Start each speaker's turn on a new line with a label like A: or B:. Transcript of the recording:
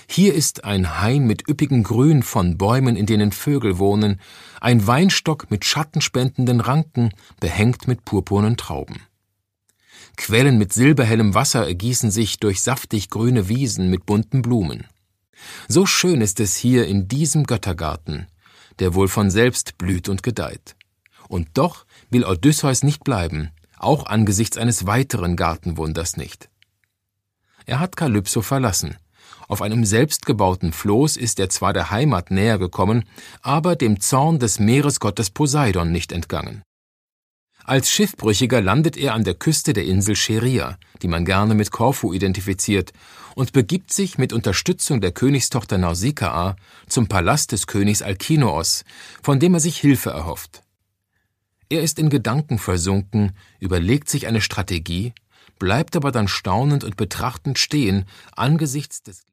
A: Hier ist ein Hain mit üppigem Grün von Bäumen, in denen Vögel wohnen, ein Weinstock mit schattenspendenden Ranken, behängt mit purpurnen Trauben. Quellen mit silberhellem Wasser ergießen sich durch saftig grüne Wiesen mit bunten Blumen. So schön ist es hier in diesem Göttergarten, der wohl von selbst blüht und gedeiht. Und doch will Odysseus nicht bleiben, auch angesichts eines weiteren Gartenwunders nicht. Er hat Kalypso verlassen. Auf einem selbstgebauten Floß ist er zwar der Heimat näher gekommen, aber dem Zorn des Meeresgottes Poseidon nicht entgangen. Als Schiffbrüchiger landet er an der Küste der Insel Scheria, die man gerne mit Korfu identifiziert, und begibt sich mit Unterstützung der Königstochter Nausikaa zum Palast des Königs Alkinoos, von dem er sich Hilfe erhofft. Er ist in Gedanken versunken, überlegt sich eine Strategie, bleibt aber dann staunend und betrachtend stehen angesichts des